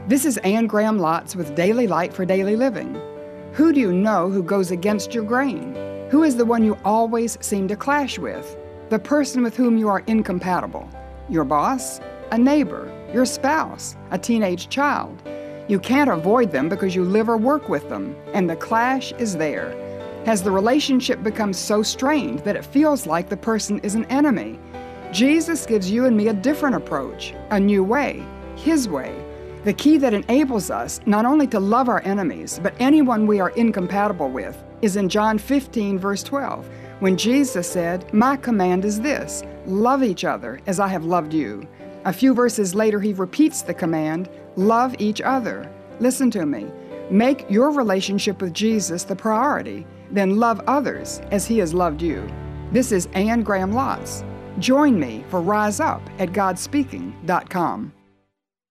This is Anne Graham Lotz with Daily Light for Daily Living. Who do you know who goes against your grain? Who is the one you always seem to clash with? The person with whom you are incompatible? Your boss? A neighbor? Your spouse? A teenage child? You can't avoid them because you live or work with them, and the clash is there. Has the relationship become so strained that it feels like the person is an enemy? Jesus gives you and me a different approach, a new way, His way. The key that enables us not only to love our enemies, but anyone we are incompatible with, is in John 15, verse 12, when Jesus said, "My command is this, love each other as I have loved you." A few verses later, He repeats the command, love each other. Listen to me. Make your relationship with Jesus the priority, then love others as He has loved you. This is Anne Graham Lotz. Join me for Rise Up at GodSpeaking.com.